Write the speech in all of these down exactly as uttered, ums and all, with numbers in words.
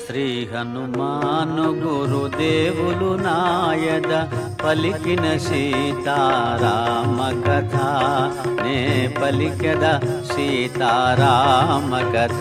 శ్రీ హనుమాను గురుదేవులు నాయద పలికిన సీతారామ కథ నే పలికెద సీతారామ కథ.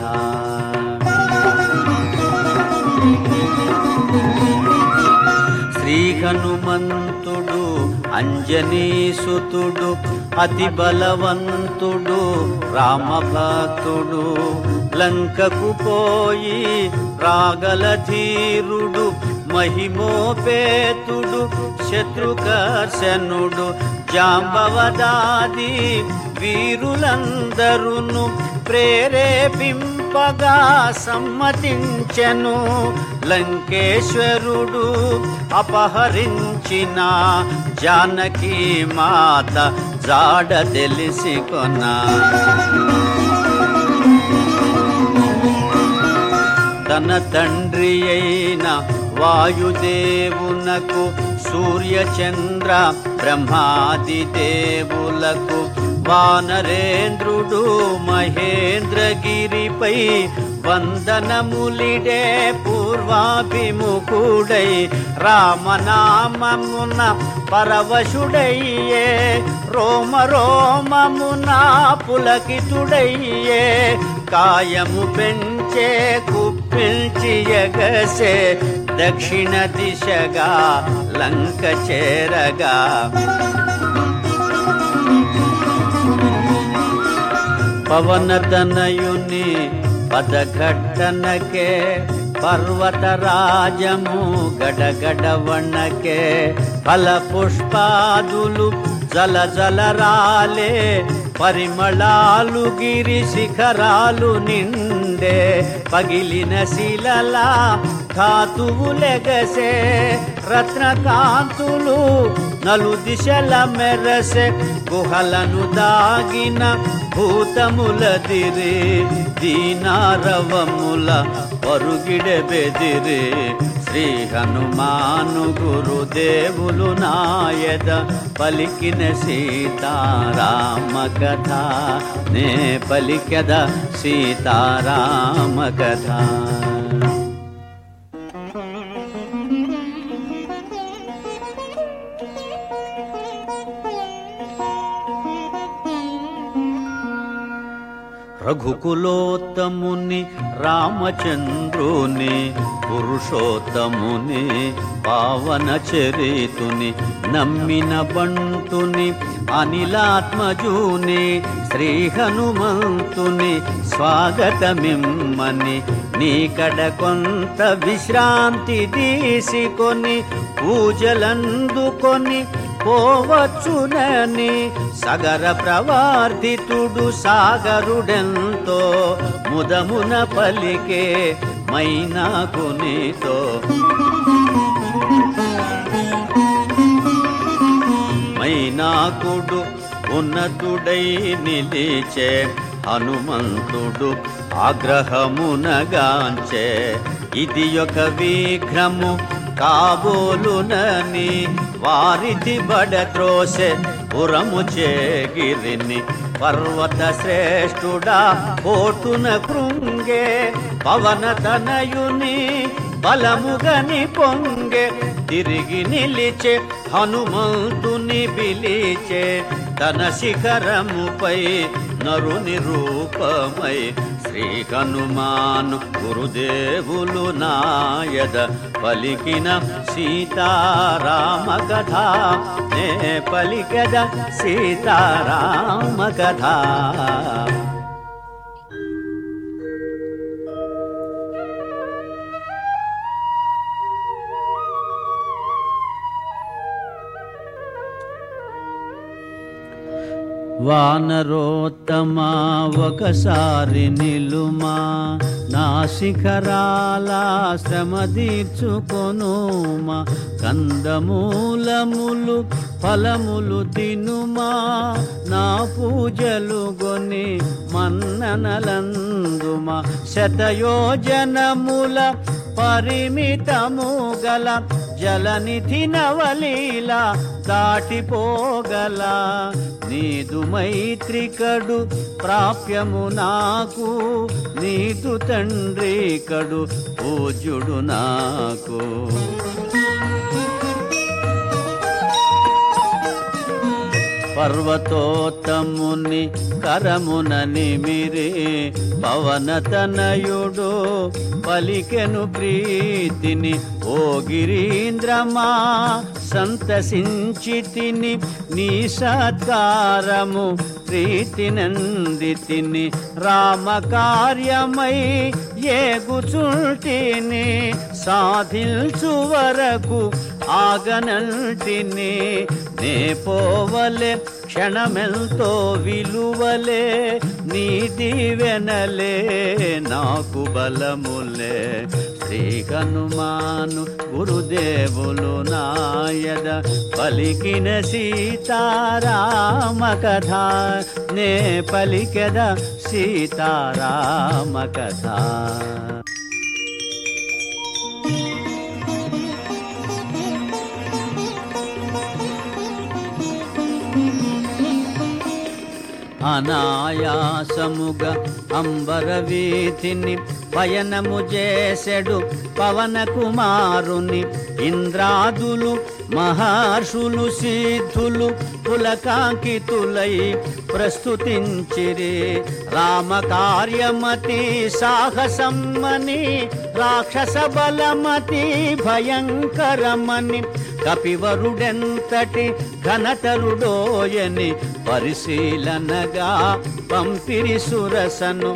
శ్రీ హనుమంతుడు అంజనీసుతుడు అతి బలవంతుడు రామభక్తుడు లంకకు పోయి రాగలధీరుడు మహిమోపేతుడు శత్రుకర్షణుడు జాంబవదాది వీరులందరును ప్రేరేపింపగా సమ్మతించెను. లంకేశ్వరుడు అపహరించిన జానకి మాత జాడ తెలిసి కొన. తన తండ్రి అయిన వాయుదేవునకు సూర్యచంద్ర బ్రహ్మాది దేవులకు వానరేంద్రుడు మహేంద్రగిరిపై వందనములిడే పూర్వాభిముఖుడై రామనామమున పరవశుడయ్యే రోమ రోమమున పులకితుడయ్యే కాయము పెంచే కుప్పిల్చి ఎగసే దక్షిణ దిశగా లంక చేరగా. పవనతనయుని పదఘట్టనకే పర్వతరాజము గడగడ వణకే ఫల పుష్పాదులు జల జల రాలే పరిమళాలు గిరి శిఖరాలు నిండే పగిలిన శిలలా ధాతువులెగసే రత్నకాంతులు నలు దిశల మెరసే గుహలను దాగిన భూతములదిరే దీనారవముల పరుగిడె బెదిరే. శ్రీ హనుమాను గురుదేవులు నాయద పలికిన సీతారామ కథ నే పలికెద సీతారామ కథ. రఘుకులోత్తముని రామచంద్రుని పురుషోత్తముని పావన చరితుని నమ్మిన బంటుని అనిలాత్మజుని శ్రీ హనుమంతుని స్వాగతమిమ్మని నీకడ కొంత విశ్రాంతి తీసుకొని పూజలందుకొని పోవచ్చునని సగర ప్రవర్తితుడు సాగరుడెంతో ముదమున పలికే మైనాకునితో. మైనాకుడు ఉన్నతుడై నిలిచే హనుమంతుడు ఆగ్రహమునగాంచే ఇది ఒక విఘ్నము కాబోలునని వారిది బడద్రోసె పురము చేగిరిని పర్వత శ్రేష్ఠుడా కోటున కృంగే పవన తనయుని బలముగని పొంగే తిరిగి నిలిచే హనుమంతుని పిలిచే తన శిఖరముపై నరుని రూపమై. శ్రీ హనుమాను గురుదేవులు నాయద పలికిన సీతారామ కథ నే పలికెద సీతారామ కథ. వానరోత్తమా ఒకసారి నిలుమా నా శిఖరాల శ్రమ తీర్చుకొనుమా కందమూలములు ఫలములు తినుమా నా పూజలు గొని మన్ననలందుమా శతయోజనముల పరిమితము గల జలనిధి నవలీల దాటిపోగల నీదు మైత్రికడు ప్రాప్యము నాకు, నీదు తండ్రి కడు పూజ్యుడు నాకు. పర్వతోత్తముని కరమున నిమిరి పవనతనయుడు పలికెను ప్రీతిని. ఓ గిరీంద్రమా సంతసించితిని, నీ సత్కారము ప్రీతినందితిని. రామకార్యమై ఏగుచుంటిని, సాధించు వరకు ఆగనంటిని. నే పోవలే క్షణమెంతో విలువలే, నీ దీవెనలే నాకు బలములే. శ్రీ హనుమాను గురుదేవులు నాయద పలికిన సీతారామ కథ, నే పలికెద సీతారామ కథ. అనాయాసముగా అంబరవీధిని పయనము చేసెడు పవన కుమారుని. ఇంద్రాదులు మహర్షులు సిద్ధులు పులకాంకితులై ప్రస్తుతించిరి. రామకార్యమతి సాహసమ్మని, రాక్షస బలమతి భయంకరమని. కపివరుడెంతటి ఘనతరుడోయని పరిశీలనగా పంపిరి సురసను.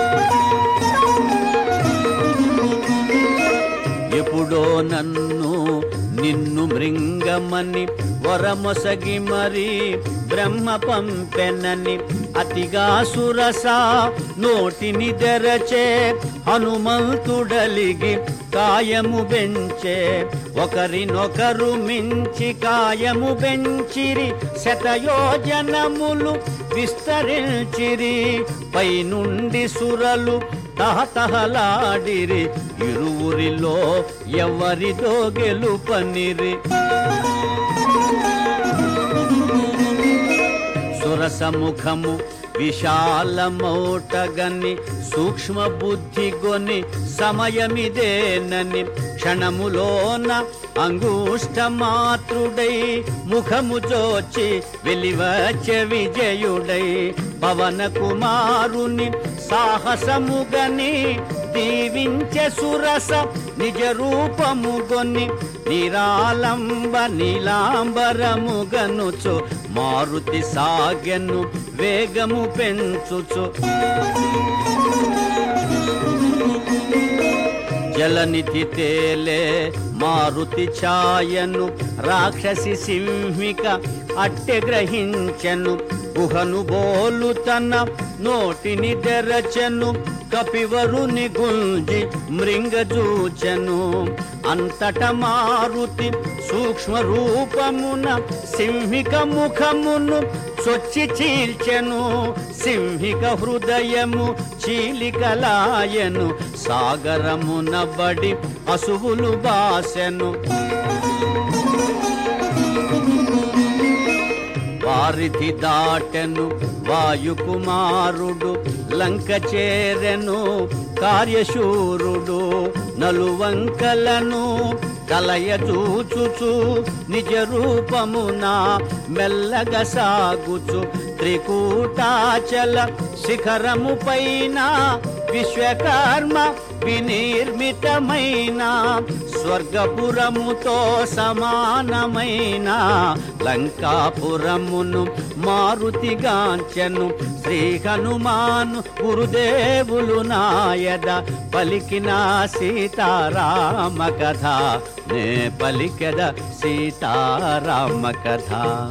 ఎప్పుడో నన్ను నిన్ను మృంగమని వరమొసగి మరి బ్రహ్మ పంపెనని. అతిగా సురస నోటిని తెరచే హనుమంతుడలిగి కాయము బెంచే. ఒకరినొకరు మించి కాయము బెంచిరి, శతయోజనములు విస్తరించిరి. పైనుండి సురలు తహతహలాడిరి, ఇరువురిలో ఎవరిదో గెలుపనిరి. సురసముఖము విశాలమౌటగని, సూక్ష్మ బుద్ధి గొని సమయమిదేనని. క్షణములోన అంగుష్ట మాతృడై ముఖము జోచి వెలివచ్చే విజయుడై. పవన కుమారుని సాహసముగని దీవించే సురస నిజ రూపముగొని. నిరాలంబ నీలాంబరముగనుచు మారుతి సాగెను వేగము పెంచుచు. జలనిధి తేలే మారుతి ఛాయను, రాక్షసి సింహిక అట్టె గ్రహించెను. గుహను బోలు తన నోటిని తెరచెను, కపివరుని గుంజి మృంగజూచెను. అంతట మారుతి సూక్ష్మ రూపమున సింహిక ముఖమును చొచ్చి చీల్చెను. సింహిక హృదయము చీలికలాయను, సాగరమున బడి అసువులు బాసెను. వారిధి దాటెను వాయుకుమారుడు, లంక చేరెను కార్యశూరుడు. నలువంకలను కలయచూచుచు నిజ రూపమున మెల్లగా సాగుచు. త్రికూటాచల శిఖరము పైన విశ్వకర్మ వినిర్మితమైన, స్వర్గపురముతో సమానమైన లంకాపురమును మారుతిగాంచెను. శ్రీ హనుమాను గురుదేవులు నాయద పలికిన సీతారామ కథ, నే పలికెద సీతారామ కథ.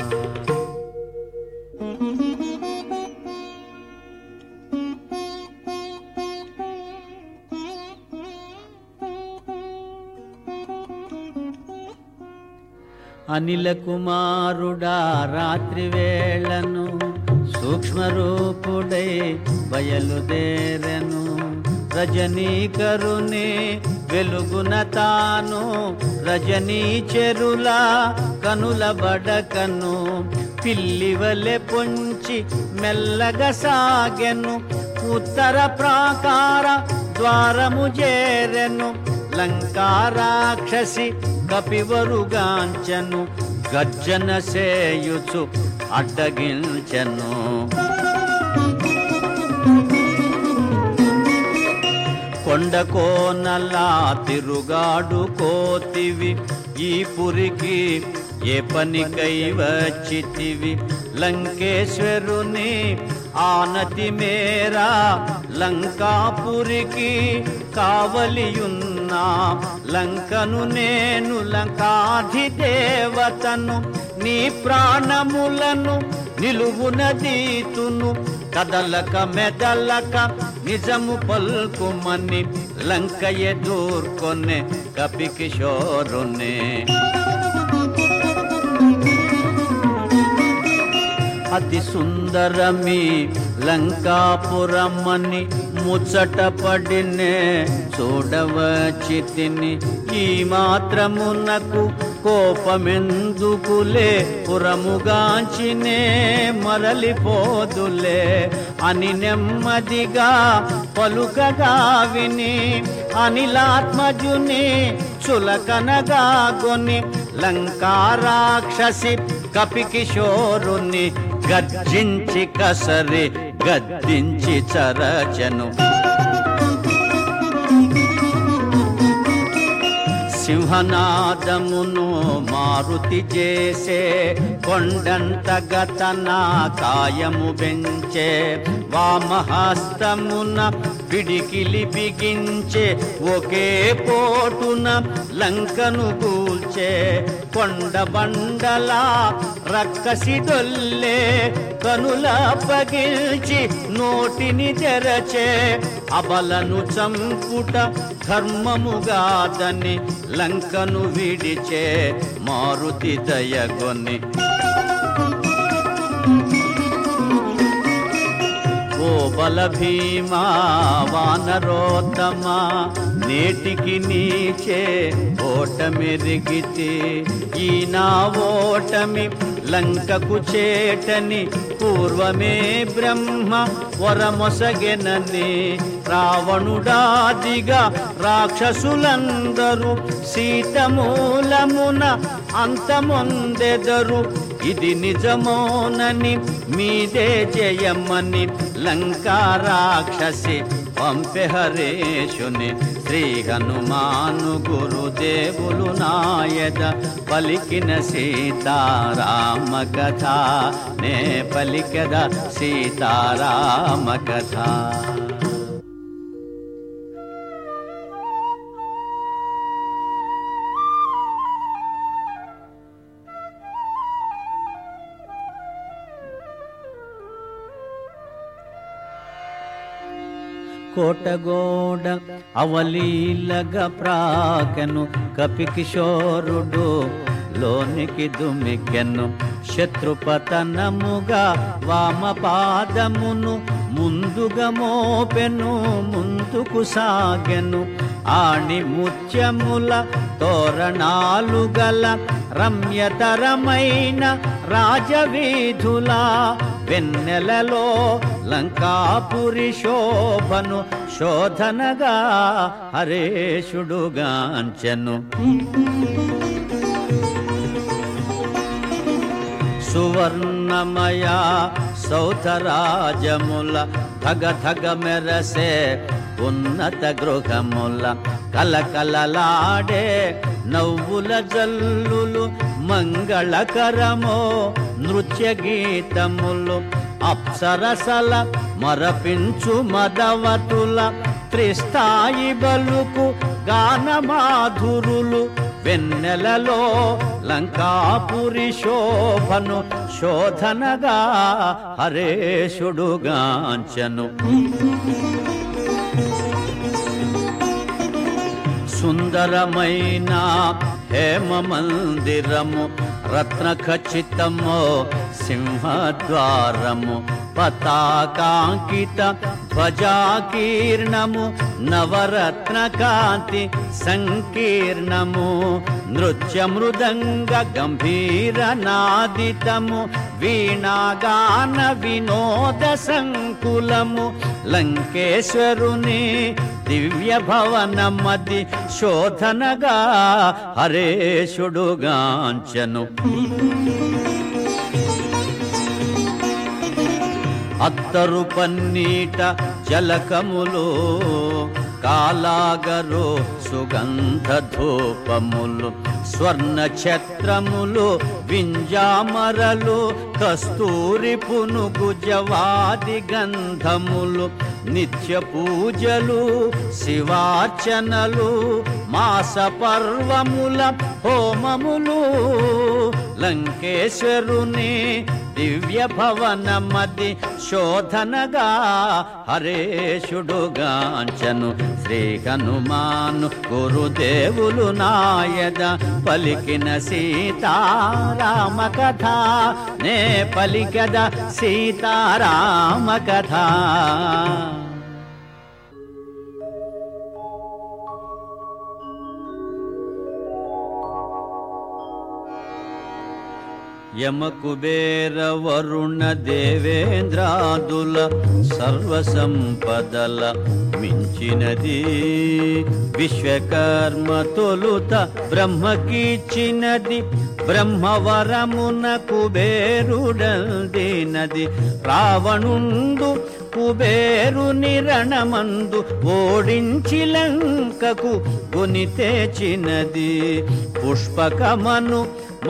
అనిల కుమారుడా రాత్రి వేళను సూక్ష్మరూపుడై బయలుదేరెను. రజనీకరుని వెలుగున తాను రజనీ చెరుల కనుల బడకను. పిల్లివలె పొంచి మెల్లగా సాగెను. ఉత్తర ప్రాకార ద్వారము చేరెను. లంకారాక్షసి కపివరుగాంచెను. గర్జన సేయుచు అడ్డగించెను. కొండ కోనలా తిరుగాడు కోతివి, ఈ పురికి ఏ పనికై వచ్చితివి. లంకేశ్వరుని ఆనతి మేరా లంకాపురికి కావలియున్నా. లంకను నేను లంకాధిదేవతను, నీ ప్రాణములను నిలువున దీతును. కదలక మెదలక నిజము పల్కుమని లంక ఎదుర్కొనే కపి కిశోరునే. అతి సుందరమి లంకాపురమని ముచ్చట పడినే చూడవచ్చితిని. ఈ మాత్రమునకు కోపమెందుకులే, పురముగాంచినే మరలిపోదులే అని నెమ్మదిగా పలుకగా విని అనిలాత్మజుని చులకనగా గొని లంకారాక్షసి కపి కిశోరుని గర్జించి కసరి గద్దించి చరచను. సింహనాదమును మారుతి చేసే కొండంత గతన కాయము పెంచే. వామహస్తమున పిడికిలి బిగించే ఒకే పోటున లంకను కూల్చే. కొండ బండలా రక్కసి దొల్లే కనుల పగిల్చి నోటిని తెరచే. అబలను చంపుట ధర్మముగాదని లంకను విడిచే మారుతి దయగొని. ఓ బల భీమా వానరోత్తమా, నేటికి నీచే ఓటమిరిగితే. ఈ నా ఓటమి లంకకు చేటని పూర్వమే బ్రహ్మ వరమొసగెనని. రావణుడాదిగా రాక్షసులందరూ సీతమూలమున అంతమొందెదరు. ఇది నిజమోనని మీదే జయమని లంకా రాక్షసి పంపె హరేషుని. శ్రీ హనుమాను గురుదేవులు నాయద పలికిన సీతారామ కథ, నే పలికద సీతారామ కథ. కోటగోడ అవలీలగా ప్రాకెను కపి కిశోరుడు లోనికి దుమికెను. శత్రుపతనముగా వామపాదమును ముందుగా మోపెను, ముందుకు సాగెను. ఆణి ముత్యముల తోరణాలు గల రమ్యతరమైన రాజవీధుల వెన్నెలలో లంకాపురి శోభను శోధనగా హరేషుడుగాంచెను. సువర్ణమయ సౌధరాజముల ధగ ధగ మెరసే ఉన్నత గృహముల కలకలలాడే నవ్వుల జల్లులు మంగళకరమో నృత్య గీతములు. అప్సరసల మరపించు మదవతుల త్రిస్థాయి బలుకు గానమాధురులు. వెన్నెలలో లంకాపురి శోభను శోధనగా హరేషుడుగాంచెను. సుందరమైన హేమ మందిరము రత్న ఖచ్చితము సింహద్వారము పతాకాంకిత ధ్వజాకీర్ణము నవరత్న కాంతి సంకీర్ణము నృత్య మృదంగ గంభీర నాదితము వీణాగాన వినోద సంకులము లంకేశ్వరుని దివ్య భవనమది శోధనగా హరేశుడుగాంచెను. అత్తరు పన్నీట జలకములు కాలాగరు సుగంధ ధూపములు స్వర్ణ ఛత్రములు వింజామరలు కస్తూరి పునుగు జవాది గంధములు నిత్య పూజలు శివార్చనలు మాస పర్వముల హోమములు లంకేశ్వరుని దివ్య భవనమది శోధనగా హరేశుడుగాంచెను. శ్రీ హనుమాను గురుదేవులు నాయద పలికిన సీతారామ కథ నే పలికద సీతారామ కథ. యమ కుబేర వరుణ దేవేంద్రాదుల సర్వ సంపదల మించినది విశ్వకర్మ తొలుత బ్రహ్మకిచ్చినది బ్రహ్మవరమున కుబేరుడందినది రావణుండు కుబేరుని రణమందు ఓడించి లంకకు గొని తెచ్చినది పుష్పకమను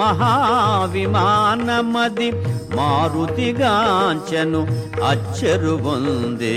మహావిమానమది మారుతిగాంచెను అచ్చెరు పొందే.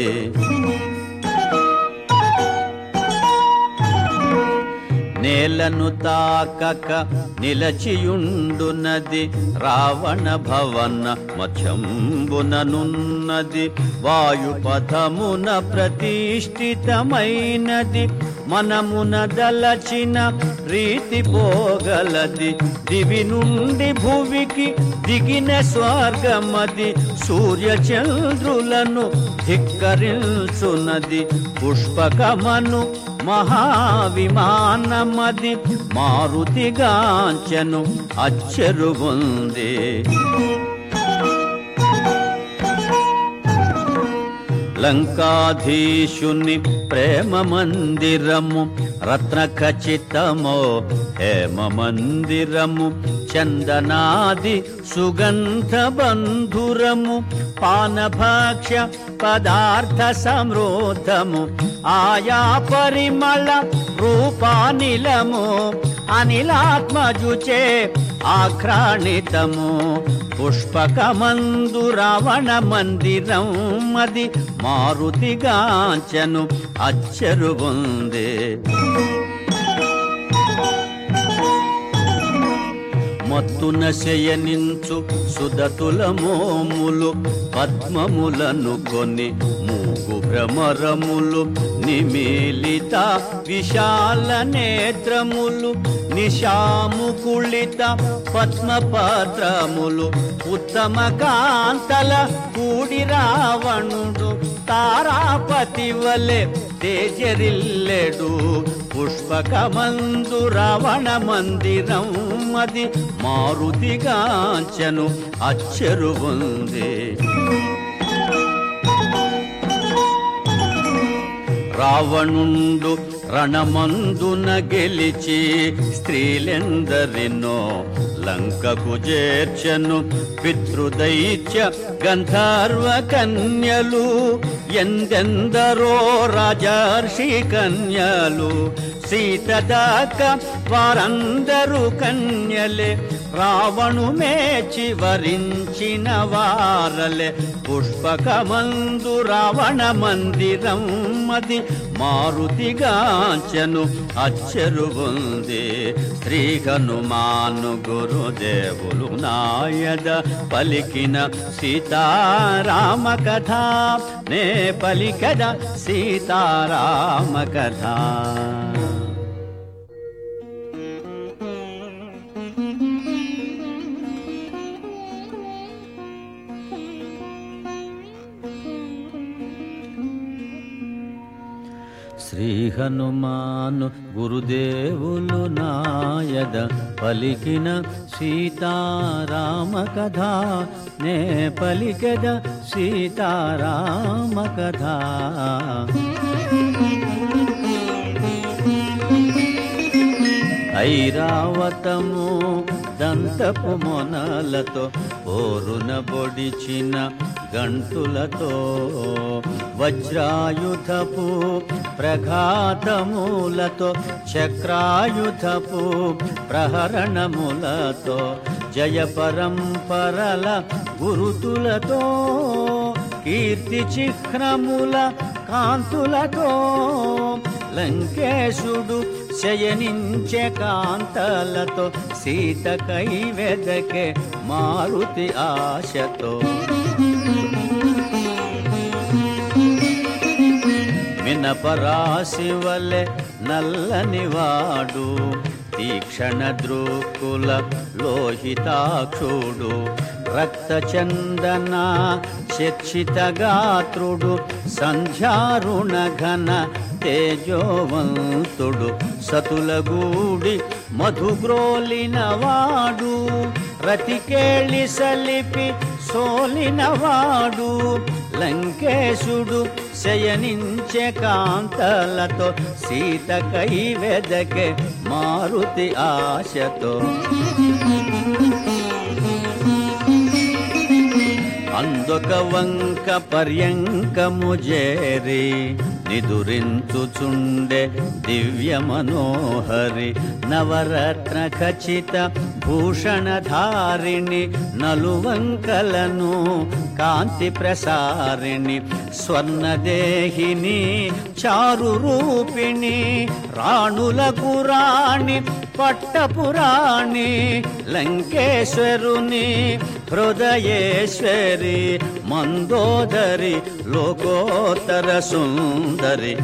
నేలను తాకక నిలచియుండునది రావణ భవన మధ్యంబుననున్నది వాయుపథమున ప్రతిష్ఠితమైనది మనమున దలచిన రీతి పోగలది దివి నుండి భువికి దిగిన స్వర్గమది సూర్యచంద్రులను ధిక్కరించునది పుష్పకమను మహావిమానమది మారుతిగాంచెను అచ్చెరు పొందే. లంకాధీశుని ప్రేమ మందిరము రత్న ఖచ్చితమో హేమ మందిరము చందనాది సుగంధ బంధురము పానభాక్ష్య పదార్థ సమృద్ధము ఆయా పరిమళ రూపానిలము అనిలాత్మజుచే ఆఘ్రాణితము పుష్పకమందు రావణ మందిరం అది మారుతిగాంచెను అచ్చెరు పొందే. మత్తున శయనించు సుదతుల మోములు పద్మములను కొని మూగు భ్రమరములు నిమీలిత విశాల నేత్రములు నిశాముకుళిత పద్మపత్రములు ఉత్తమ కాంతల కూడి రావణుడు తారాపతి వలె తేజరిల్లెడు పుష్పకమందు రావణ మందిరం అది మారుతిగాంచెను అచ్చెరు పొందే. రావణుండు రణమందున గెలిచి స్త్రీలెందరినో లంకకు చేర్చెను పితృదైత్య గంధర్వ కన్యలు ఎందెందరో రాజర్షి కన్యలు సీత దాకా వారందరూ కన్యలే రావణు మేచి వరించిన వారలే పుష్పకమందు రావణ మందిరం అది మారుతిగాంచెను అచ్చెరు పొందే. శ్రీ హనుమాను గురుదేవులు నాయద పలికిన సీతారామ కథ నే పలికద సీతారామ కథ. హనుమాను గురుదేవులు నాయద పలికిన సీతారామ కథ నే పలికెద సీతారామ కథ. ఐరావతము దంతపు మొనలతో పోరున బొడిచిన గంటులతో వజ్రాయుధపు ప్రఘాతములతో చక్రాయుధపు ప్రహరణములతో జయ పరంపరల గురుతులతో కీర్తి చిహ్నముల కాంతులతో లంకేశుడు శయనించే కాంతలతో సీతకై వెదకే మారుతి ఆశతో. మినపరాశి వలె నల్లనివాడు తీక్షణ దృక్కుల లోహితాక్షుడు రక్తచందన చర్చిత గాత్రుడు సంధ్యారుణ ఘన తేజోవంతుడు సతులగూడి మధుగ్రోలినవాడు రతికేళి సలిపి సోలినవాడు లంకేశుడు శయనించే కాంతలతో సీతకై వెదకే మారుతి ఆశతో. అందొక వంక పర్యంకము జేరి నిదురించుచుండే దివ్య మనోహరి నవరత్న ఖచిత భూషణధారిణి నలువంకలను కాంతి ప్రసారిణి స్వర్ణదేహిని చారు రూపిణి రాణులకు రాణి పట్టపురాణి లంకేశ్వరుని హృదయేశ్వరి మందోదరి లోకోత్తర సుందరి.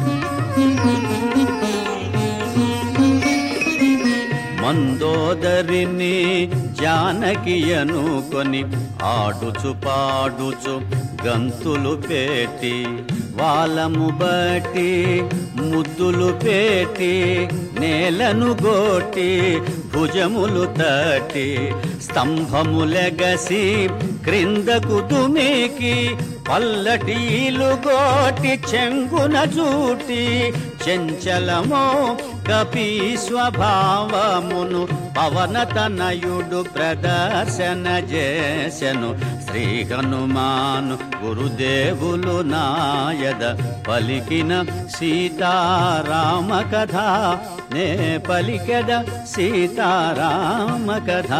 మందోదరిని జానకి అనుకొని ఆడుచు పాడుచు గంతులు పేటి వాలము బట్టి ముద్దులు పేటి నేలను గోటి భుజములు తట్టి స్తంభములెగసి క్రిందకు దుమికి పల్లటీలు గోటి చెంగున జూటి చెంచలమో కపి స్వభావమును పవనతనయుడు ప్రదర్శన చేసెను. శ్రీ హనుమాను గురుదేవులు నాయద పలికిన సీతారామ కథ నే పలికెద సీతారామ కథ.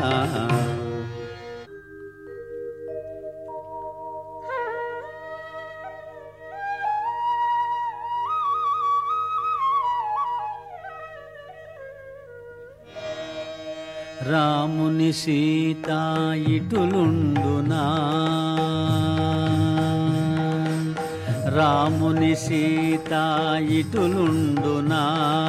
రాముని సీత ఇటులుండునా రాముని సీత ఇటులుండునా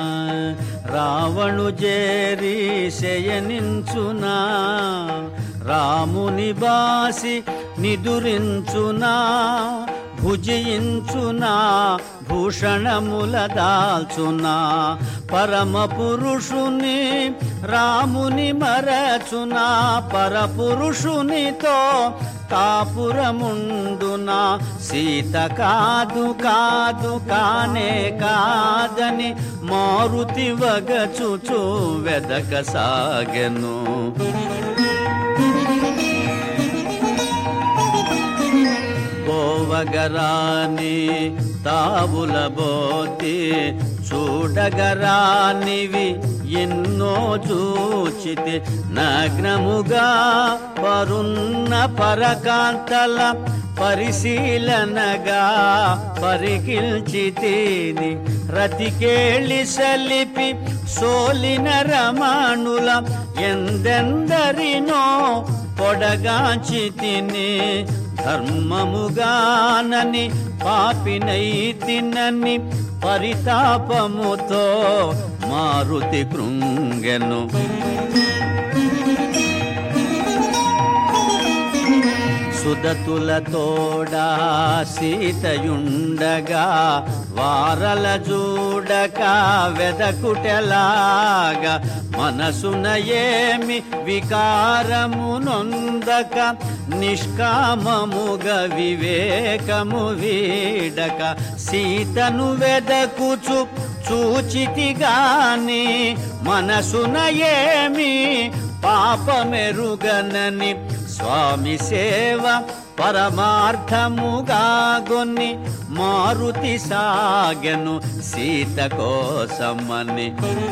రావణు జేరి శయనించునా రాముని బాసి నిదురించునా భుజించునా భూషణముల దాల్చునా పరమ పురుషుని రాముని మరచునా పరపురుషునితో కాపురముండునా సీత కాదు కాదు కానే కాదని మారుతి వగచుచు వెదక సాగెను. పోవగరాని తావుల బోతి చూడగరానివి ఎన్నో చూచితి నగ్నముగా పరున్న పరకాంతల పరిశీలనగా పరికిల్చితిని రతికేళి సలిపి సోలిన రమణుల ఎందెందరినో పొడగాంచితిని ధర్మముగానని పాపినైతినని పరితాపముతో మారుతి కృంగెను. సుదతుల తోడా సీతయుండగా వారల చూడక వెదకుటెలాగా మనసున ఏమి వికారము నొందక నిష్కామముగ వివేకము వీడక సీతను వెదకుచు చూచితిగాని మనసున ఏమి పాపమెరుగనని స్వామి సేవ పరమార్థముగా గొన్ని మారుతి సాగెను సీత కోసమని.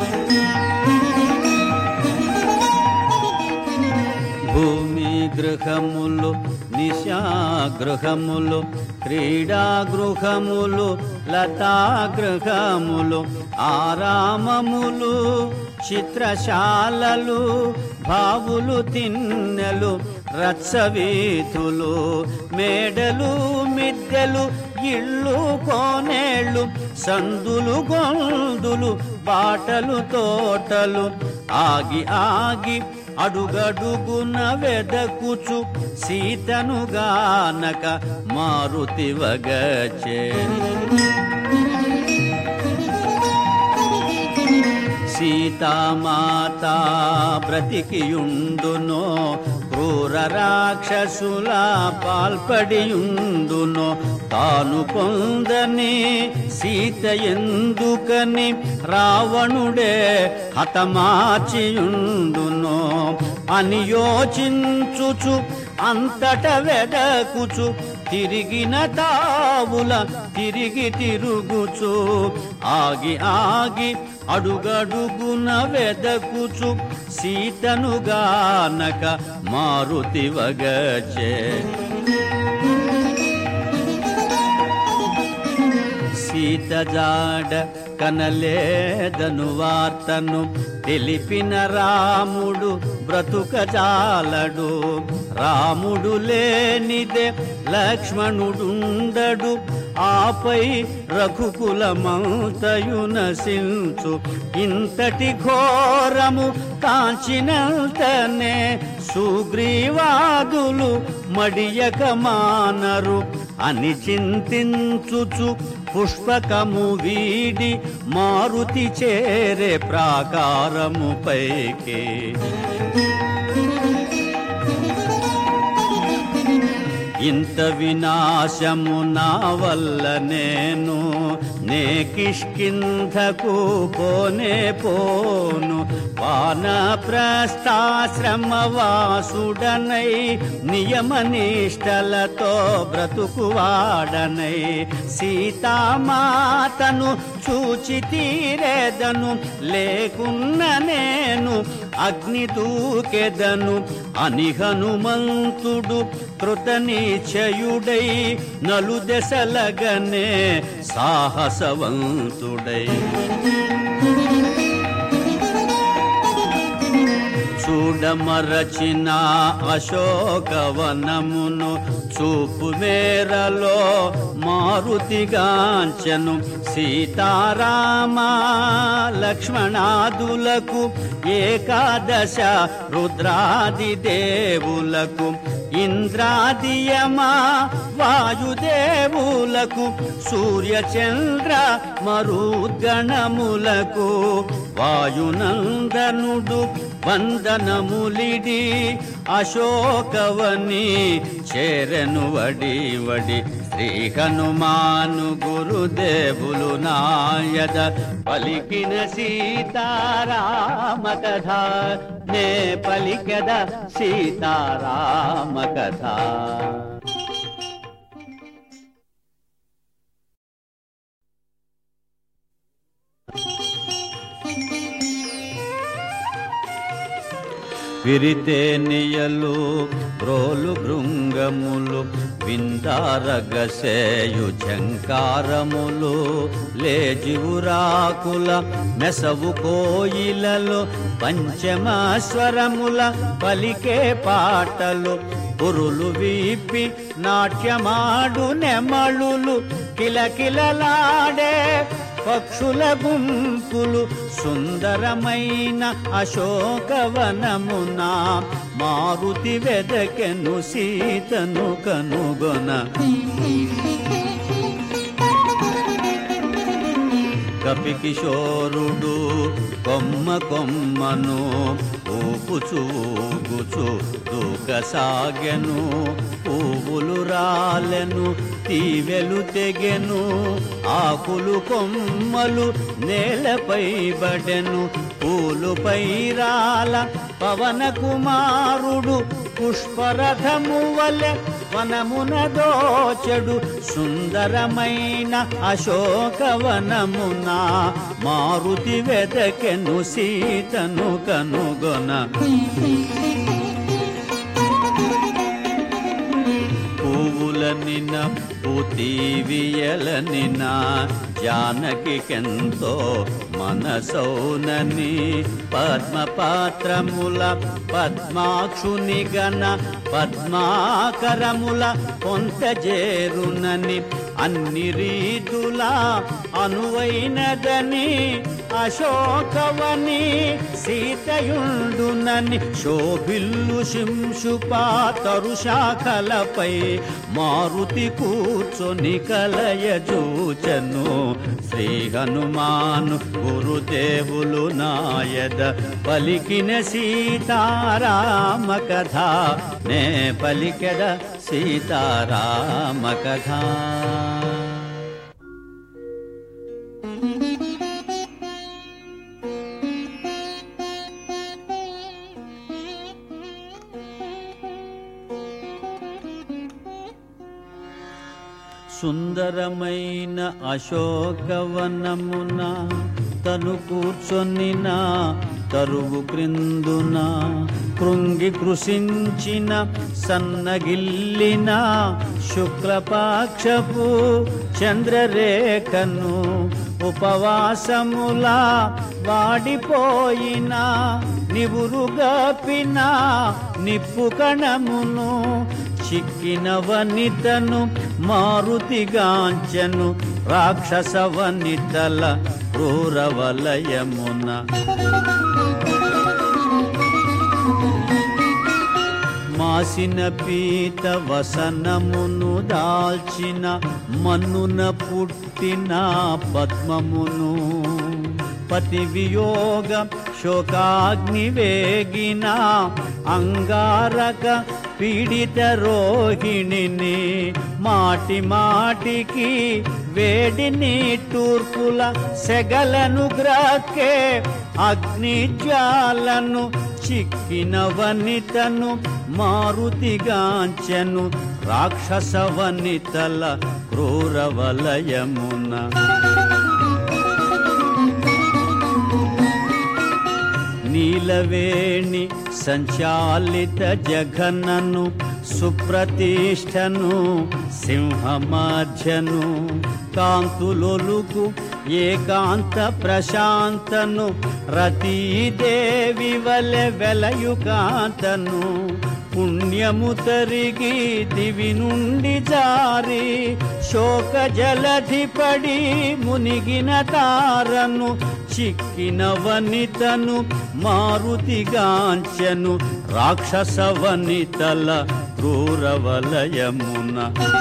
భూమి గృహములు నిశాగృహములు క్రీడాగృహములు లతాగృహములు ఆరామములు చిత్రశాలలు భావులు తిన్నెలు రచ్చవీధులు మేడలు మిద్దెలు ఇళ్ళు కోనేళ్ళు సందులు గొందులు బాటలు తోటలు ఆగి ఆగి అడుగడుగున వెదకుచు సీతను గానక మారుతి వగచే. సీతామాత బ్రతికియుండునో క్రూర రాక్షసుల పాల్పడియుండునో తాను పొందని సీత ఎందుకని రావణుడే హతమార్చియుండునో అని యోచించుచు అంతట వెదకుచు తిరిగిన తావుల తిరిగి తిరుగుచు ఆగి ఆగి అడుగడుగున వెదకుచు సీతను గానక మారుతి వగచే. సీత జాడ కనలేదను వార్తను తెలిపిన రాముడు బ్రతుకజాలడు. రాముడు లేనిదే లక్ష్మణుడుండడు ఆపై రఘుకులమంతయు నశించు. ఇంతటి ఘోరము కాంచినంతనే సుగ్రీవాదులు మడియక మానరు అని చింతించుచు పుష్పకము వీడి మారుతి చేరే ప్రాకారము పైకి. ఇంత వినాశము నా వల్ల నేను నే కిష్కింధకు పోనే పోను. వానప్రస్థాశ్రమవాసుడనై నియమనిష్టలతో బ్రతుకువాడనై సీతామాతను చూచి తీరేదను లేకున్న నేను అగ్ని దూకెదను అని హనుమంతుడు కృతనిశ్చయుడై నలుదెసలగనే సాహసవంతుడై. చూడమరచిన అశోకవనమును చూపు మేరలో మారుతిగాంచెను. సీతారామ లక్ష్మణాదులకు ఏకాదశ రుద్రాది దేవులకు ఇంద్రాదియమా వాయుదేవులకు సూర్యచంద్ర మరుద్గణములకు వాయునందనుడు వందనములిడి అశోకవని చేరెను వడి వడి. శ్రీ హనుమాను గురుదేవులు నాయద పలికిన సీతారామ కథ నే పలికద సీతారామ కథ. విరితేనియలు బ్రోలు భృంగములు విందారగసేయు ఝంకారములు లేజివురాకుల మెసవు కోయిలలో పంచమస్వరముల పలికే పాటలు పురులు వీపి నాట్యమాడు నెమళులు కిలకిలలాడే పక్షుల గుంపులు సుందరమైన అశోకవనమున మారుతి వెదకెను సీతను కనుగొన. కపికిశోరుడు కొమ్మ కొమ్మను ఊపుచూ ఊగుచు దూకసాగెను. పువ్వులు రాలెను, తీవెలు తెగెను, ఆకులు కొమ్మలు నేలపై బడెను. పూలుపై రాల పవన కుమారుడు పుష్పరథము వలె వనమున దోచెడు. సుందరమైన అశోకవనమున మారుతి వెదకెను సీతను కనుగొన. పువ్వులనిన పూతీవియలనిన జానకికెంతో మనసౌనని. పద్మపాత్రముల పద్మాక్షుని గణ పద్మాకరముల పొంతజేరునని. అన్ని రీతులా అనువైనదని అశోకవని సీతయుండునని. శోభిల్లు శింశుపా తరుశాఖలపై మారుతి కూర్చొని కలయజూచను. శ్రీ హనుమాను గురుదేవులు నాయద పలికిన సీతారామ కథ నే పలికెద సీతారామ కథ. సుందరమైన అశోకవనమున తను కూర్చొనిన తరువు క్రిందున. కృంగి కృషించిన సన్నగిల్లిన శుక్లపాక్షపు చంద్రరేఖను. ఉపవాసముల వాడిపోయిన నివురుగాపిన నిప్పు కణమును. చిక్కిన వనితను మారుతిగాంచెను రాక్షస వనితల క్రూరవలయమున. మాసిన పీత వసనమును దాల్చిన మన్నున పుట్టిన పద్మమును. పతి వియోగ శోకాగ్ని వేగిన అంగారక పీడిత రోహిణిని. మాటి మాటికి వేడిని టూర్పుల సెగలను గ్రాకే అగ్నిజ్వాలను. చిక్కిన వనితను మారుతిగాంచెను రాక్షస వనితల క్రూరవలయమున. నీలవేణి సంచాలిత జఘనను సుప్రతిష్టను సింహమాధ్యను. కాంతులొలుకు ఏకాంత ప్రశాంతను రతీదేవి వలె వెలయుకాంతను. పుణ్యము తరిగి దివి నుండి జారి శోక జలధిపడి మునిగిన తారను. చిక్కిన వనితను మారుతిగాంచెను రాక్షస వనితల క్రూరవలయమున.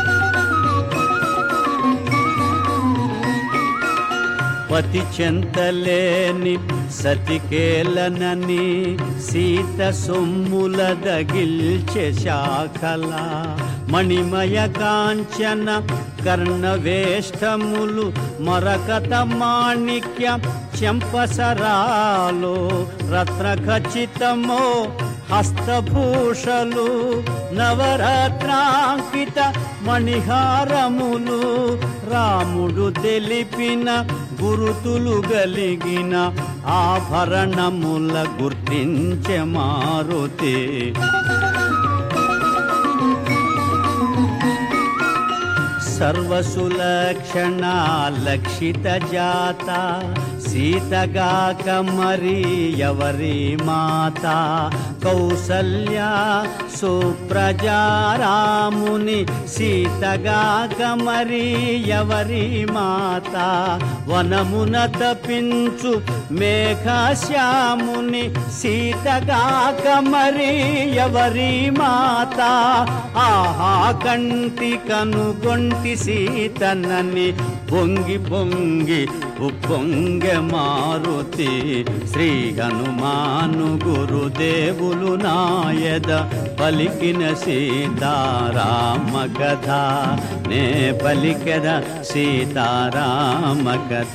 పతి చెంతలేని సతికేలనని సీత సొమ్ముల దగిల్చె శాఖల. మణిమయ కాంచన కర్ణవేష్టములు మరకత మాణిక్య చెంపసరాలో. రత్న ఖచ్చితమో హస్తభూషలు నవరత్నాంకిత మణిహారములు. రాముడు తెలిపిన గురుతులు గలిగిన ఆభరణముల గుర్తించె మారుతి. సర్వసులక్షణ లక్షిత జాత సీతగాక మరి ఎవరి మాత కౌసల్య సుప్రజారాముని సీతగాక మరి ఎవరి మాత వనమున తపించు మేఘశ్యాముని సీతగాక మరి ఎవరి మాత ఆహా కంటి కనుగొంటి సీతనని పొంగి పొంగి ఉప్పొంగె మారుతి శ్రీ హనుమాను గురుదేవులు నాయద పలికిన సీతారామ కథ నే పలికెద సీతారామ కథ.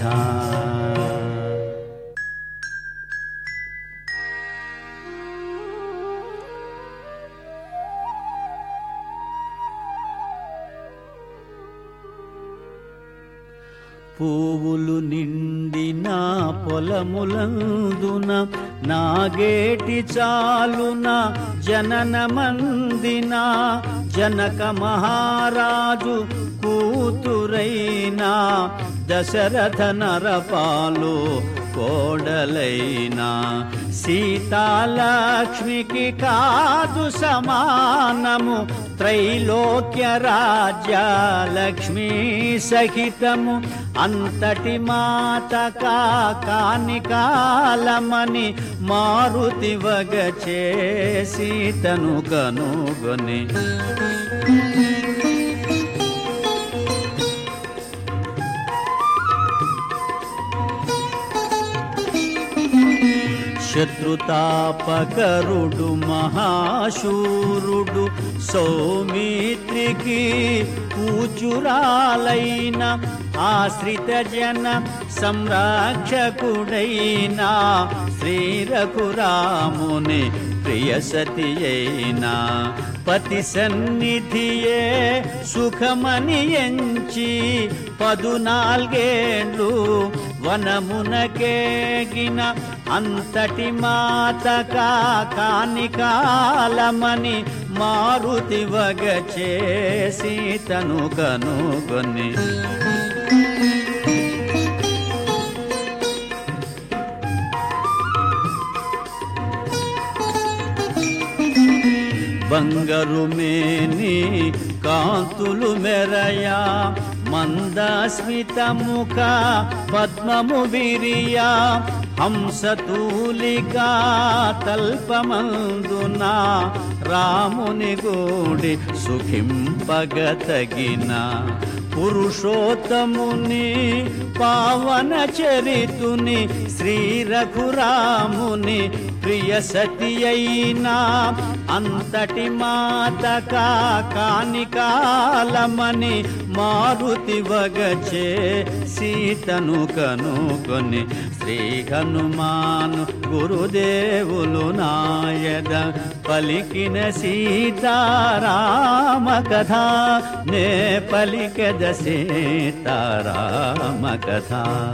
పువ్వులు నిండిన పొలములందున నాగేటి చాలున జనన మందిన జనక మహారాజు కూతురైనా దశరథ నరపాలు కోడలైనా సీతాలక్ష్మికి కాదు సమానము త్రైలోక్య రాజ్య లక్ష్మీ సహితము అంతటి మాత కాని కాలమని మారుతి వగచే సీతను కనుగొని శత్రుతాపకరుడు మహాశూరుడు సౌమిత్రికి పూచురాలైన ఆశ్రిత జన సంరక్షకుడైన శ్రీ రఘురాముని ప్రియ సతి అయినా పతి సన్నిధియే సుఖమని ఎంచి పదునాలుగేళ్ళు వనమునకేగిన అంతటి మాత కాని కాలమని మారుతి వగచే సీతను కనుగొని బంగారు మేని కాంతులు మెరయా మందస్మిత ముఖ పద్మము విరియా హంసతూలికా తల్పమందున రాముని గూడి సుఖింపగతగిన పురుషోత్తముని పావన చరితుని శ్రీ రఘురాముని ప్రియ సతి అయినా అంతటి మాత కాని కాలమని మారుతి వగచే సీతను కనుగొని శ్రీ హనుమాను గురుదేవులు నాయద పలికిన సీతారామ కథ నే పలికెద సీతారామ కథ.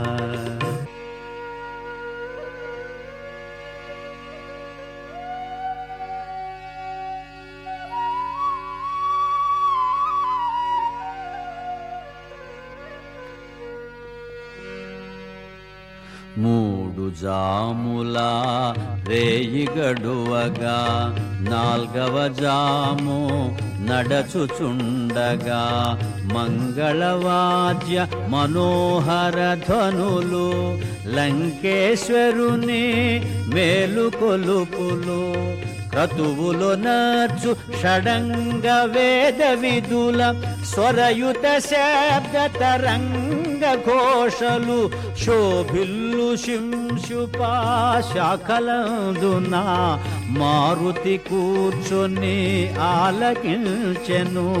మూడు జాముల రేయి గడువగా నాల్గవ జాము నడచుచుండగా మంగళవాద్య మనోహర ధ్వనులు లంకేశ్వరుని మేలుకొలుపులు క్రతువులు నచ్చు షడంగ వేద విదుల స్వరయుత శబ్ద తరంగ ఘోషలు శోభిల్లు శింశుపా శాఖలందున మారుతి కూర్చొని ఆలకించెను.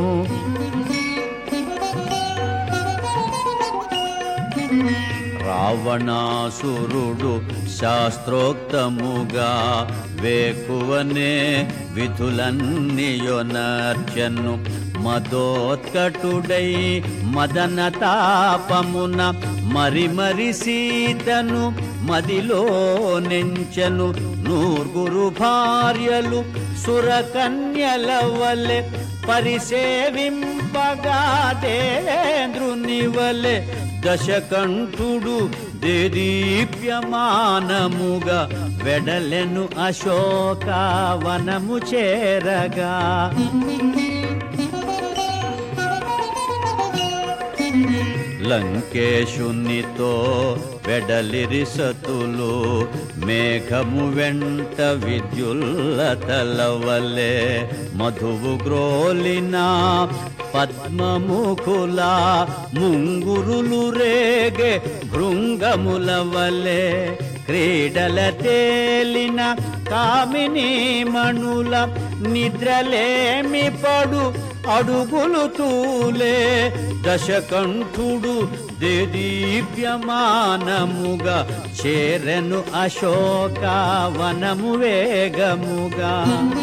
రావణాసురుడు శాస్త్రోక్తముగా వేకువనే విధులన్నీయొనర్చెను. మదోత్కటుడై మదన తాపమున మరి మరి సీతను మదిలో నెంచెను. నూర్గురు భార్యలు సురకన్యల వలె పరిసేవింపగా దేంద్రుని వలె దశకంఠుడు దేదీప్యమానముగా వెడలెను అశోకవనము చేరగా లంకేశునితో వెడలిరి సతులు మేఘము వెంట విద్యుల్లతలవలే మధువు గ్రోలిన పద్మముఖుల ముంగురులు రేగే భృంగముల వలె క్రీడల తేలిన కామిని మణుల నిద్రలేమి పడు అడుగులు తూలే దశకంఠుడు దేదీప్యమానముగా చేరెను అశోకవనము వేగముగా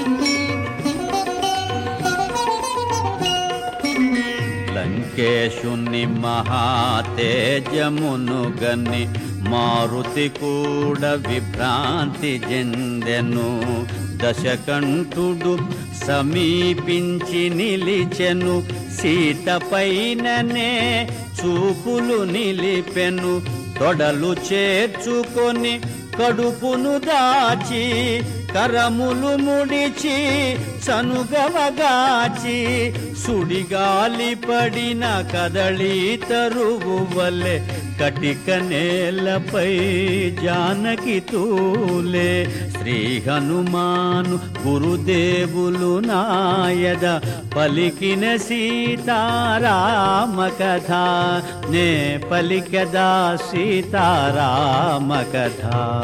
లంకేశుని మహాతేజమును గని మారుతి కూడా విభ్రాంతి చెందెను దశకంఠుడు సమీపించి నిలిచెను సీత పైననే చూపులు నిలిపెను తొడలు చేర్చుకొని కడుపును దాచి కరములు ముడిచి సనుగవగాచి సుడిగాలి పడిన కదళీ తరువు వలె కటిక నేలపై జానకి తూలే శ్రీ హనుమాను గురుదేవులు నాయద పలికిన సీతారామ కథ నే పలికదా సీతారామ కథ.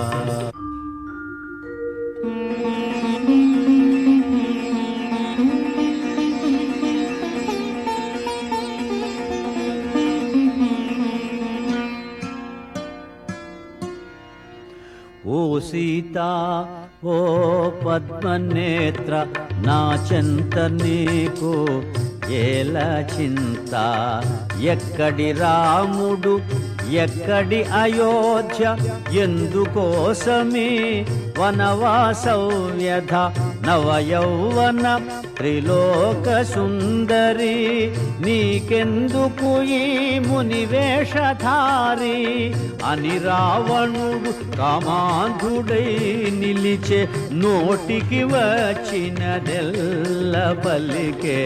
ఓ సీతా ఓ పద్మనేత్ర నా చెంత నీకు ఏల చింత ఎక్కడి రాముడు ఎక్కడి అయోధ్య ఎందుకోసమీ వనవాసవ్యధ నవయౌవన త్రిలోక సుందరి నీకెందుకు ఈ మునివేషధారి అని రావణుడు కామాంధుడై నిలిచే నోటికి వచ్చినదెల్ల పలికే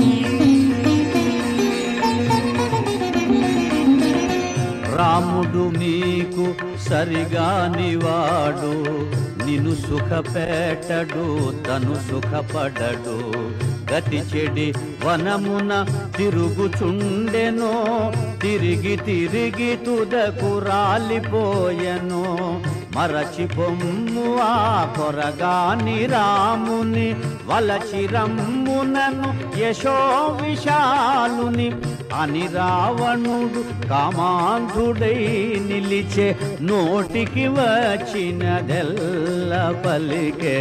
రాముడు నీకు సరిగానివాడు నిన్ను సుఖపెట్టడు తను సుఖపడడు గతి చెడి వనమున తిరుగుచుండెనో తిరిగి తిరిగి తుదకు రాలిపోయెనో మరచి పొమ్ము ఆ కొరగాని రాముని వలచి రమ్మునను యశో విశాలుని అని రావణుడు కామాంధుడై నిలిచే నోటికి వచ్చినదెల్ల పలికే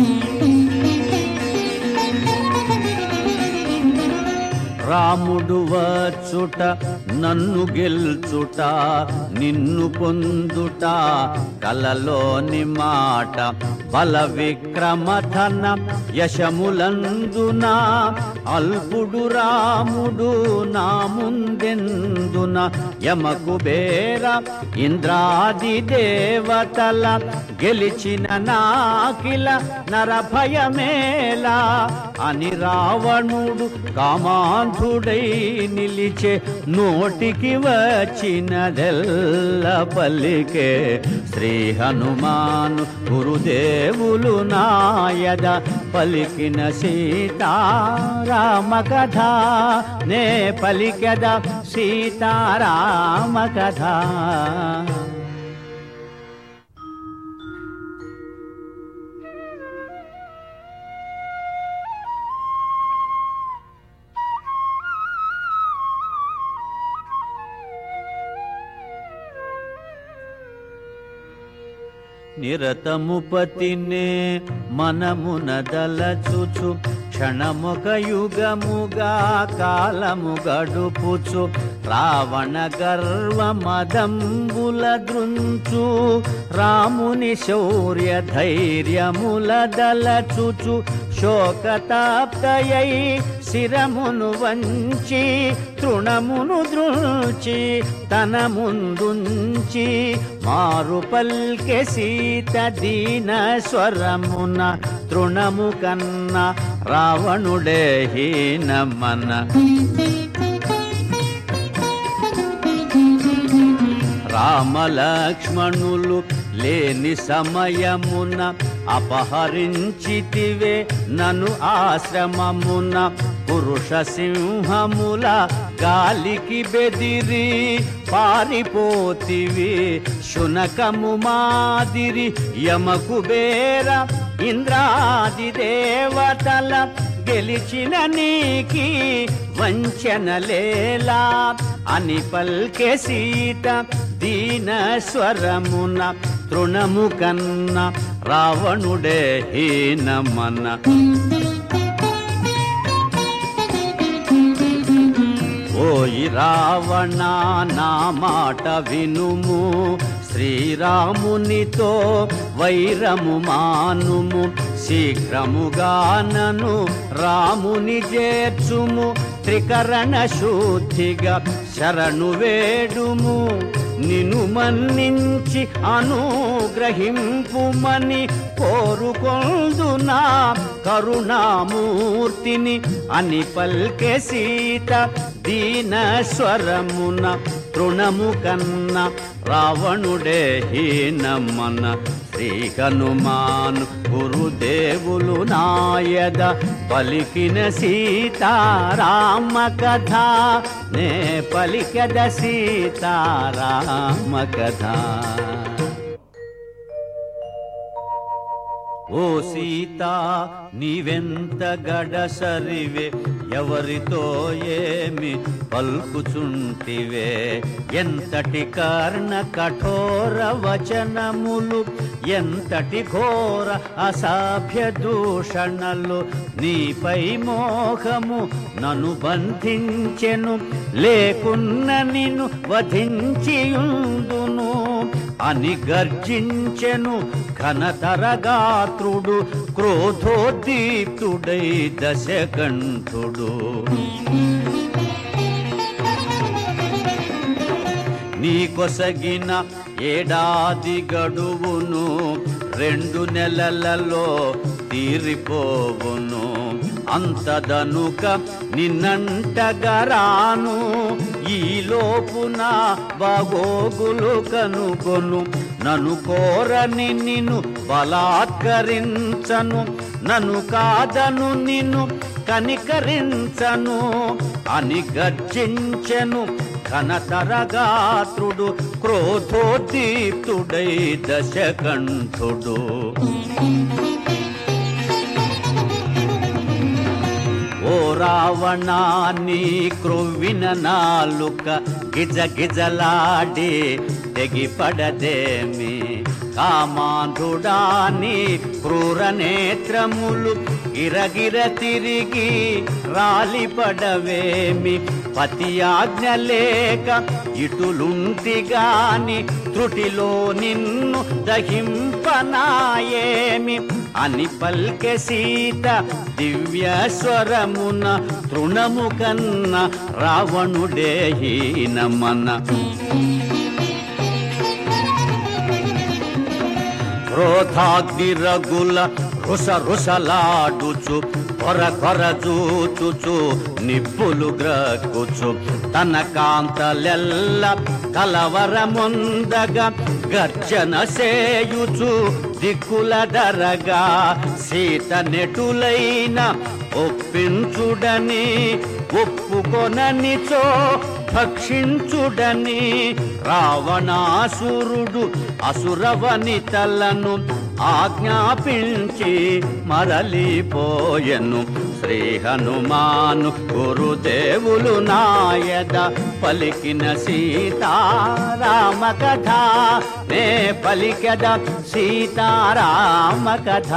రాముడు వచ్చుట నన్ను గెల్చుట నిన్ను పొందుట కలలోని మాట బల విక్రమధన యశములందున అల్పుడు రాముడు నా ముందెందున యమకు బేర ఇంద్రాది దేవతల గెలిచిన నాకిల నరభయమేలా అని రావణుడు కామాంధుడై నిలిచే నోటికి వచ్చినదెల్ల పలికే శ్రీ హనుమాను గురుదేవులు నాయద పలికిన సీతారామ కథ నే పలికద సీతారామ కథ. నిరతము పతినే మనమున దలచుచు క్షణముక యుగముగా కాలము గడుపుచు రావణ గర్వ మదంబుల దృంచు రాముని శౌర్య ధైర్యముల దలచుచు శోకతాప్తయై శిరమును వంచి తృణమును దృంచి తన ముందుంచి మారు పల్కె సీత దీన స్వరమున తృణము కన్నా రావణుడే హీనమన రామలక్ష్మణులు లేని సమయమున అపహరించితివే నను ఆశ్రమమున పురుష సింహముల గాలికి బెదిరి పారిపోతివి శునకము మాదిరి యమకుబేర ఇంద్రాది దేవతల గెలిచిన నీకి వంచనలేలా అని పల్కె సీత దీన స్వరమున తృణము కన్నా రావణుడే హీనమన ఓయి రావణ నా మాట వినుము శ్రీరామునితో వైరము మానుము శీఘ్రముగా నను రాముని చేర్చుము త్రికరణ శుద్ధిగా శరణు వేడుము నిను మన్నించి అనుగ్రహింపుమని కోరుకొందునా కరుణామూర్తిని అని పల్కె సీత దీన స్వరమున తృణము కన్నా రావణుడే హీనమన శ్రీ హనుమాను గురుదేవులు నాయద పలికిన సీతారామ కథ నే పలికద సీతారామ కథ ఓ సీత నీవెంత గడసరివే ఎవరితో ఏమి పల్కుచుంటివే ఎంతటి కర్ణ కఠోర వచనములు ఎంతటి ఘోర అసభ్య దూషణలు నీపై మోహము నన్ను బంధించెను లేకున్న నిన్ను వధించియుందును అని గర్జించెను ఘనతరగాత్రుడు క్రోధోద్దీప్తుడై దశకంఠుడు నీ కొసగిన ఏడాది గడువును రెండు నెలలలో తీరిపోవును అంతదనుక నిన్నంటగరాను ఈ లోపున బాగోగులు కనుగొను నన్ను కోరని నిన్ను బలాత్కరించను నన్ను కాదను నిన్ను కనికరించను అని గర్జించెను ఘనతరగాత్రుడు క్రోధోద్దీప్తుడై దశకంఠుడు ఓ రావణా నీ క్రొవ్విన నాలుక గిజ గిజలాడి తెగిపడదేమి కామాంధుడాని క్రూర నేత్రములు గిరగిర తిరిగి రాలిపడవేమి పతి ఆజ్ఞ లేక ఇటులుంటిగాని త్రుటిలో నిన్ను దహింపనాయేమి అని పల్కె సీత దివ్య స్వరమున తృణము కన్న రావణుడే హీనమన క్రోధాగ్నిరగుల రుస రుసలాడుచు కొర కొర చూచుచు నిప్పులు గ్రక్కుచు తన కాంతలెల్ల కలవరముందగా గర్జన సేయుచు దిక్కుల దరగా సీత నెటులైన ఒప్పించుడని ఒప్పుకొననిచో భక్షించుడని రావణాసురుడు అసురవనితలను ఆజ్ఞాపించి మరలిపోయెను శ్రీ హనుమాను గురుదేవులు నాయద పలికిన సీతారామ కథ నే పలికద సీతారామ కథ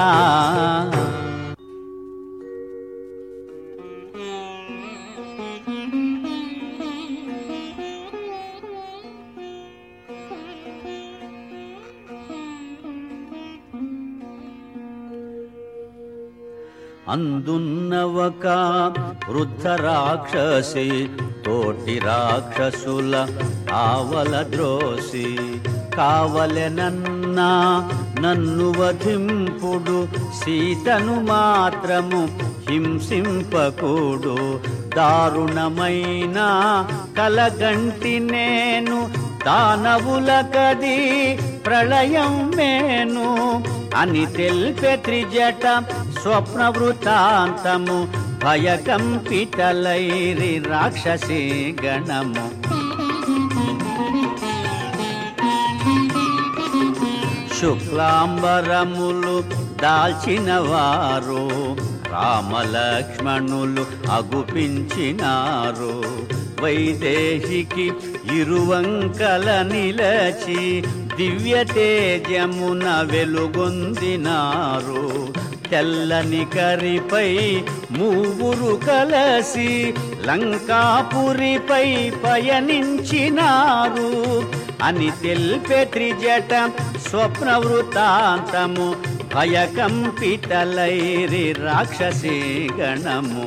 అందున్నవక వృద్ధ రాక్షసి తోటి రాక్షసుల ఆవల ద్రోసి కావలెనన్నా నన్ను వధింపుడు సీతను మాత్రము హింసింపకూడు దారుణమైన కలగంటి నేను దానవులకది ప్రళయం మేను అని తెల్పె త్రిజట స్వప్న వృత్తాంతము భయకంపితలైరి రాక్షసీ గణము శుక్లాంబరములు దాల్చిన వారు రామలక్ష్మణులు అగుపించినారు వైదేహికి ఇరువంకల నిలచి దివ్య తేజమున వెలుగొందినారు తెల్లని కరిపై మూవురు కలసి లంకాపురిపై పయనించినారు అని తెల్పె త్రిజట స్వప్న వృత్తాంతము భయకంపితలైరి రాక్షసీ గణము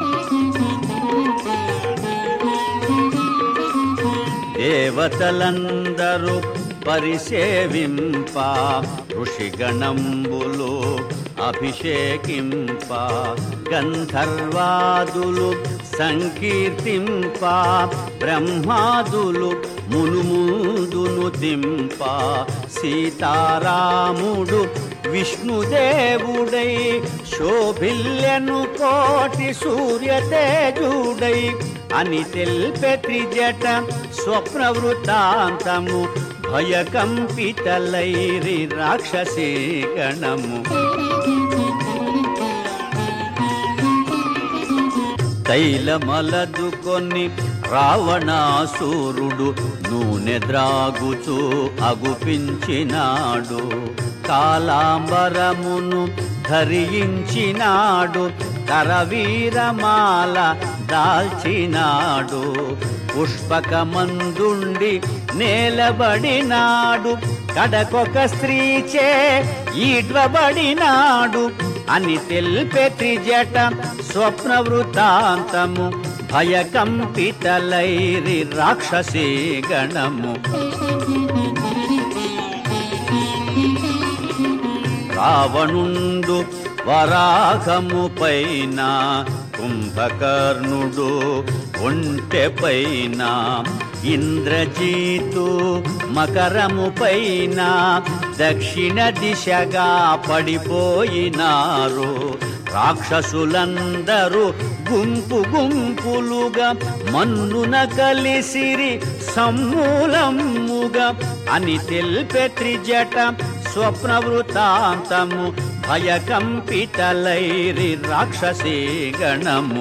దేవతలందరూ పరిసేవింప ఋషిగణంబులు అభిషేకింప గంధర్వాదులు సంకీర్తింప బ్రహ్మాదులు మునుముందును దింప సీతారాముడు విష్ణుదేవుడై శోభిల్లెను కోటి సూర్యతేజుడై అని తెల్పె త్రిజట స్వప్న వృత్తాంతము భయకంపితలైరి రాక్షసీ గణము తైలమలదుకొని రావణాసురుడు నూనె ద్రాగుచూ అగుపించినాడు కాలాంబరమును ధరించినాడు కరవీరమాల దాల్చినాడు పుష్పకమందుండి నేలబడినాడు కడకొక స్త్రీచే ఈడ్వబడినాడు అని తెల్పె త్రిజట స్వప్న వృత్తాంతము భయకంపితలైరి రాక్షసీ గణము రావణుండు వరాహము పైన కుంభకర్ణుడు ఒంటె పైన ఇంద్రజీతు మకరము పైన దక్షిణ దిశగా పడిపోయినారు రాక్షసులందరూ గుంపు గుంపులుగా మన్నున కలిసిరి సమూలముగా అని తెల్పె త్రిజట స్వప్న వృత్తాంతము భయకంపితలైరి రాక్షసీ గణము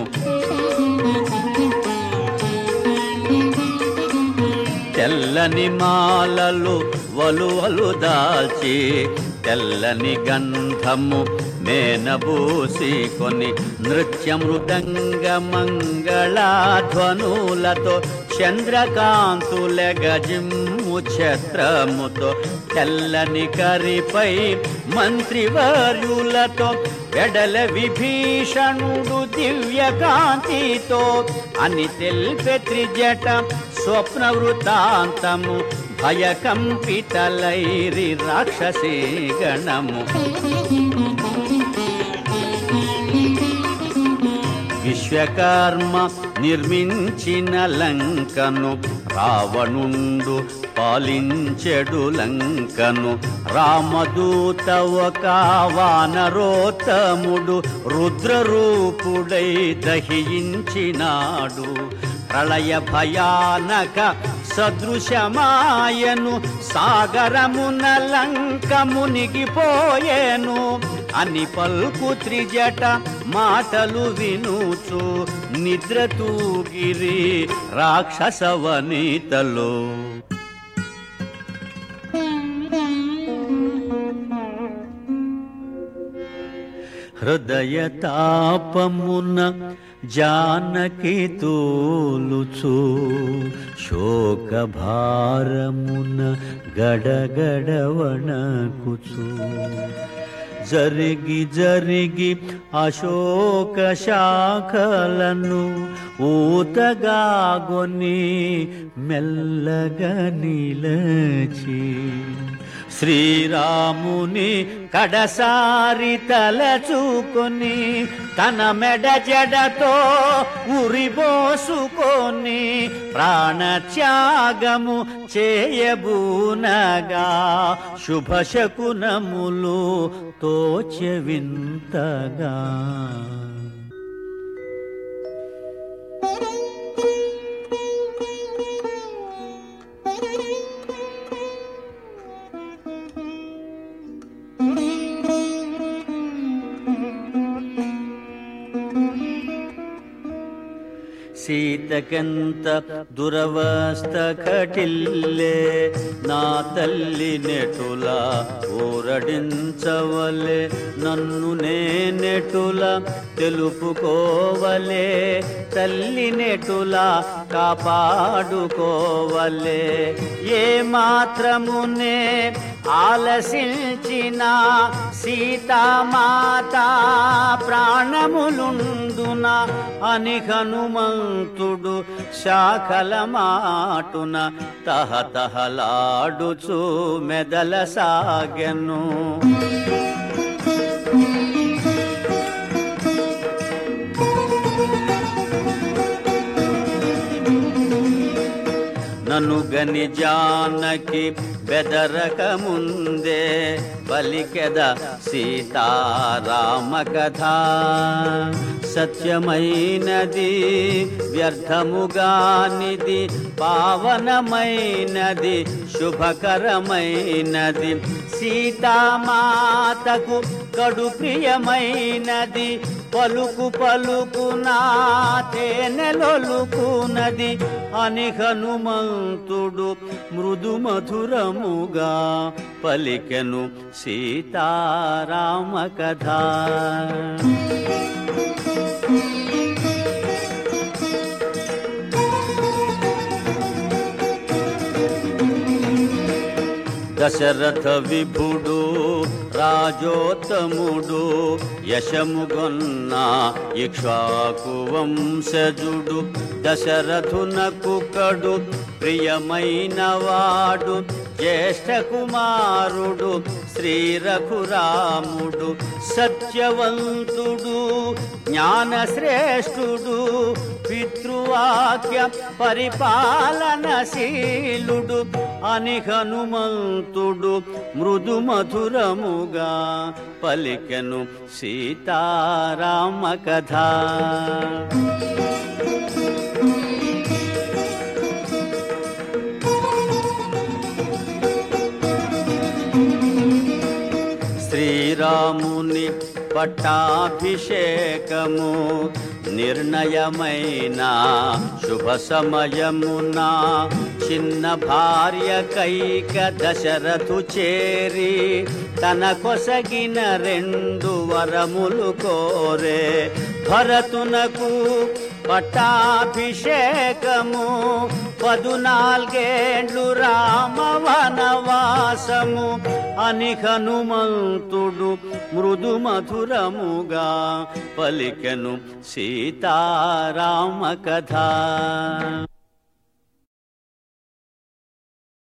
తెల్లని మాలలు వలువలు దాల్చి తెల్లని గంధము మేనబూసి కొని నృత్య మృదంగ మంగళధ్వనులతో చంద్రకాంతుల గజిమ్ము ఛత్రముతో తెల్లని కరిపై మంత్రివర్యులతో వెడల విభీషణుడు దివ్య కాంతితో అని తెల్పె త్రిజట స్వప్న వృత్తాంతము భయకంపితలైరి రాక్షసీ గణము విశ్వకర్మ నిర్మించిన లంకను రావణుండు పాలించెడు లంకను రామదూత ఒక వానరోత్తముడు రుద్రరూపుడై దహించినాడు ప్రళయ భయానక సదృశమాయను సాగరమున లంక మునిగిపోయేను అని పల్కు త్రిజట మాటలు వినుచు నిద్ర తూగిరి రాక్షస వనితలో హృదయ తాపమున జానకి తోలుచు శోక భారమున గడగడ వణకుచు జరిగి జరిగి అశోక శాఖలను ఊతగాగొని మెల్లగా నిలచి శ్రీరాముని కడసారి తలచుకొని తన మెడ జడతో ఉరిబోసుకొని ప్రాణత్యాగము చేయబూనగా శుభశకునములు తోచె వింతగా. సీతకెంత దురవస్థ కటిల్లే నా తల్లి నెటులా ఊరడించవలే నన్ను నేనెటులా తెలుపుకోవలే తల్లి నెటులా కాపాడుకోవలే ఏ మాత్రమునే ఆలసించిన సీతామాత ప్రాణములుండున అని హనుమంతుడు శాఖల మాటున తహతహలాడుచు మెదల సాగెను. నన్ను గని జానకి బెదరక ముందే పలికెద సీతారామ కథ. సత్యమైనది వ్యర్థముగానిది పావనమైనది శుభకరమైనది సీతామాతకు కడు ప్రియమైనది పలుకు పలుకునా తేనెలొలుకునది అని హనుమంతుడు మృదు మధురముగా పలికెను సీతారామ కథ. దశరథ విభుడు రాజోత్తముడు యశముగొన్న ఇక్ష్వాకు వంశజుడు దశరథునకు కడు ప్రియమైన వాడు జ్యేష్ఠ కుమారుడు శ్రీ రఘురాముడు సత్యవంతుడు జ్ఞానశ్రేష్ఠుడు పితృవాక్య పరిపాలనశీలుడు అని హనుమంతుడు మృదు మధురముగా పలికెను సీతారామ కథ. శ్రీరాముని పట్టాభిషేకము నిర్ణయమైన శుభ సమయమున చిన్న భార్య కైక దశరథు చేరి తన కొసగిన రెండు వరములు కోరే భరతునకు పట్టాభిషేకము పదునాలుగేండ్లు రామ వనవాసము అని హనుమంతుడు మృదు మధురముగా పలికెను సీతారామ కథ.